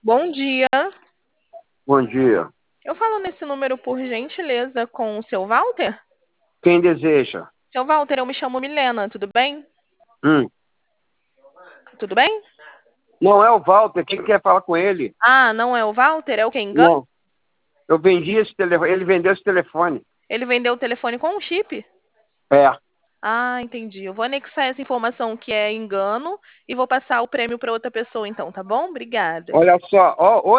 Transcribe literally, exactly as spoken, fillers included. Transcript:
Bom dia. Bom dia. Eu falo nesse número por gentileza com o seu Walter? Quem deseja? Seu Walter, eu me chamo Milena, tudo bem? Hum. Tudo bem? Não é o Walter. Quem quer falar com ele? Ah, não é o Walter? É o quem engana? Não. Eu vendi esse telefone. Ele vendeu esse telefone. Ele vendeu o telefone com um chip? É. Ah, entendi. Eu vou anexar essa informação que é engano e vou passar o prêmio para outra pessoa então, tá bom? Obrigada. Olha só. Ó,